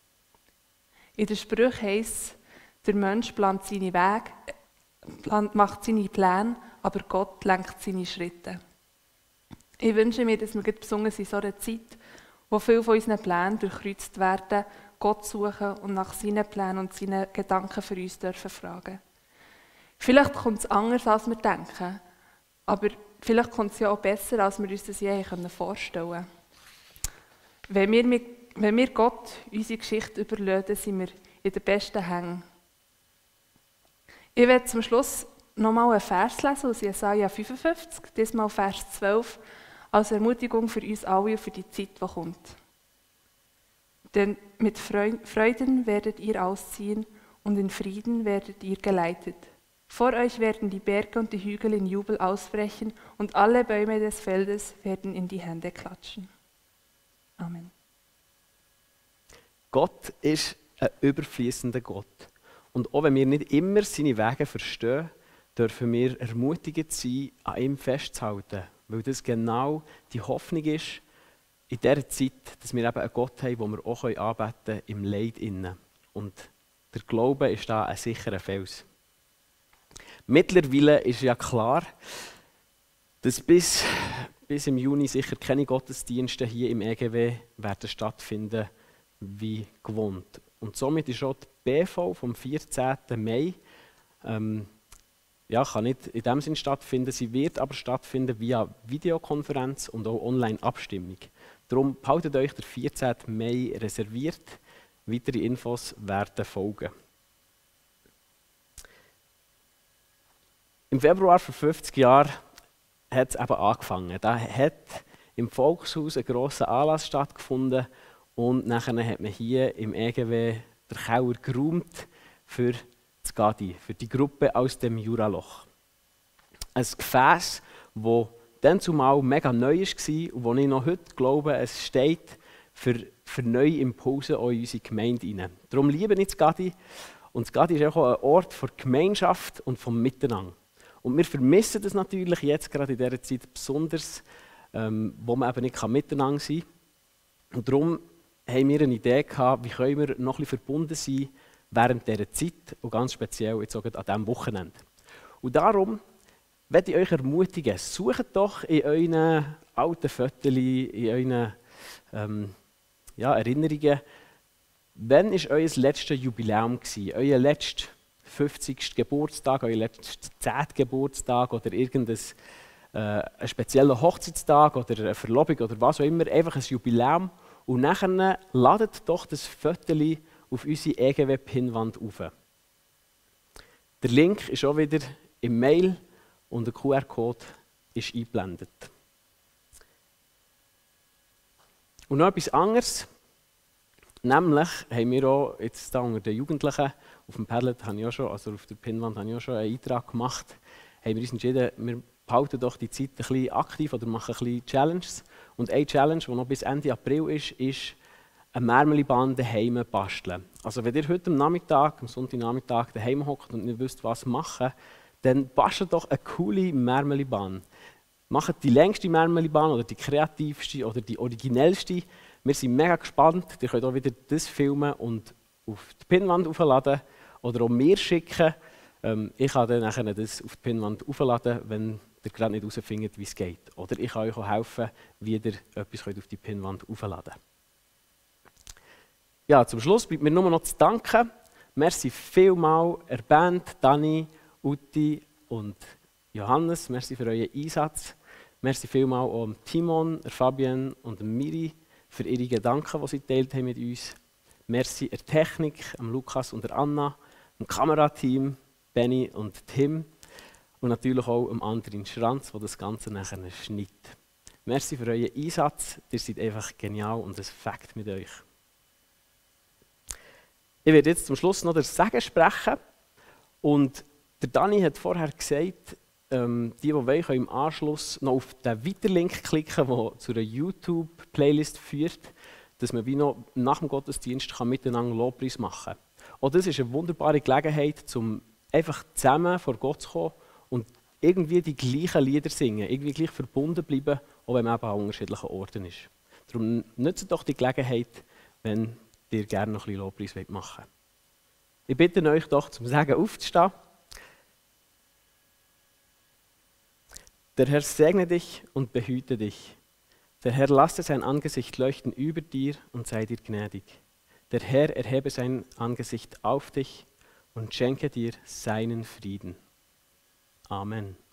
In den Sprüchen heisst es, der Mensch plant seine Wege, plant, macht seine Pläne, aber Gott lenkt seine Schritte. Ich wünsche mir, dass wir besonders in so einer Zeit, wo viele von unseren Plänen durchkreuzt werden, Gott suchen und nach seinen Plänen und seinen Gedanken für uns dürfen fragen. Vielleicht kommt es anders, als wir denken, aber vielleicht kommt es ja auch besser, als wir uns das je vorstellen können. Wenn wir, mit, wenn wir Gott unsere Geschichte überlassen, sind wir in den besten Hängen. Ich werde zum Schluss nochmal einen Vers lesen aus Jesaja fünfundfünfzig, diesmal Vers zwölf, als Ermutigung für uns alle und für die Zeit, die kommt. Denn mit Freuden werdet ihr ausziehen und in Frieden werdet ihr geleitet. Vor euch werden die Berge und die Hügel in Jubel ausbrechen und alle Bäume des Feldes werden in die Hände klatschen. Amen. Gott ist ein überfließender Gott. Und auch wenn wir nicht immer seine Wege verstehen, dürfen wir ermutigt sein, an ihm festzuhalten. Weil das genau die Hoffnung ist, in dieser Zeit, dass wir eben einen Gott haben, den wir auch anbeten können, im Leid innen. Und der Glaube ist da ein sicherer Fels. Mittlerweile ist ja klar, dass bis, bis im Juni sicher keine Gottesdienste hier im E G W werden stattfinden wie gewohnt. Und somit ist auch die B V vom vierzehnten Mai ähm, ja, kann nicht in dem Sinn stattfinden. Sie wird aber stattfinden via Videokonferenz und auch Online-Abstimmung. Darum behaltet euch der vierzehnten Mai reserviert. Weitere Infos werden folgen. Im Februar vor fünfzig Jahren hat es eben angefangen. Da hat im Volkshaus ein grosser Anlass stattgefunden und nachher hat man hier im E G W den Keller geräumt für das Gadi, für die Gruppe aus dem Juraloch. Ein Gefäß, das dann zumal mega neu war und wo ich noch heute glaube, es steht für, für neue Impulse in unsere Gemeinde hinein. Darum liebe ich das Gadi. Und das Gadi ist auch ein Ort der Gemeinschaft und vom Miteinander. Und wir vermissen das natürlich jetzt gerade in dieser Zeit besonders, ähm, wo man eben nicht miteinander sein kann. Und darum haben wir eine Idee gehabt, wie können wir noch ein bisschen verbunden sein während dieser Zeit und ganz speziell jetzt auch an diesem Wochenende. Und darum möchte ich euch ermutigen, sucht doch in euren alten Fotos, in euren ähm, ja, Erinnerungen. Wann war euer letztes Jubiläum gewesen? Euer letzter fünfzigsten Geburtstag, euer letzter zehnten Geburtstag oder irgendein äh, ein spezieller Hochzeitstag oder eine Verlobung oder was auch immer, einfach ein Jubiläum. Und nachher ladet doch das Foto auf unsere E G W-Pinnwand auf. Der Link ist auch wieder im Mail und der Q R-Code ist eingeblendet. Und noch etwas anderes. Nämlich haben wir auch jetzt da unter den Jugendlichen, auf dem Padlet habe ich auch schon, also auf der Pinnwand habe ich auch schon einen Eintrag gemacht, haben wir uns entschieden, wir behalten doch die Zeit ein bisschen aktiv oder machen ein bisschen Challenges. Und eine Challenge, die noch bis Ende April ist, ist eine Märmelibahn daheim basteln. Also wenn ihr heute am Nachmittag, am Sonntagnachmittag daheim hockt und nicht wisst, was machen, dann bastelt doch eine coole Märmelibahn. Macht die längste Märmelibahn oder die kreativste oder die originellste. Wir sind mega gespannt. Ihr könnt auch wieder das filmen und auf die Pinnwand aufladen oder auch mir schicken. Ähm, ich kann dann nachher das auf die Pinnwand aufladen, wenn ihr gerade nicht herausfindet, wie es geht. Oder ich kann euch auch helfen, wie ihr etwas auf die Pinnwand aufladen könnt. Ja, zum Schluss bleibt mir nur noch zu danken. Merci vielmals der Band, Dani, Utti und Johannes. Merci für euren Einsatz. Merci vielmals auch Timon, Fabian und Miri für ihre Gedanken, die sie geteilt haben mit uns. Merci der Technik, Lukas und Anna, dem Kamerateam, Benny und Tim und natürlich auch dem Andrin Schranz, der das Ganze nachher schneidet. Merci für euren Einsatz. Ihr seid einfach genial und es Fakt mit euch. Ich werde jetzt zum Schluss noch den Segen sprechen. Und der Dani hat vorher gesagt, ähm, die, die wollen, können im Anschluss noch auf den Weiterlink klicken, der zu einer YouTube-Playlist führt, dass man wie noch nach dem Gottesdienst kann miteinander Lobpreis machen kann. Auch das ist eine wunderbare Gelegenheit, um einfach zusammen vor Gott zu kommen und irgendwie die gleichen Lieder singen, irgendwie gleich verbunden bleiben, auch wenn man eben an unterschiedlichen Orten ist. Darum nutzt doch die Gelegenheit, wenn ihr gerne noch ein bisschen Lobpreis machen wollt. Ich bitte euch doch, zum Sagen aufzustehen. Der Herr segne dich und behüte dich. Der Herr lasse sein Angesicht leuchten über dir und sei dir gnädig. Der Herr erhebe sein Angesicht auf dich und schenke dir seinen Frieden. Amen.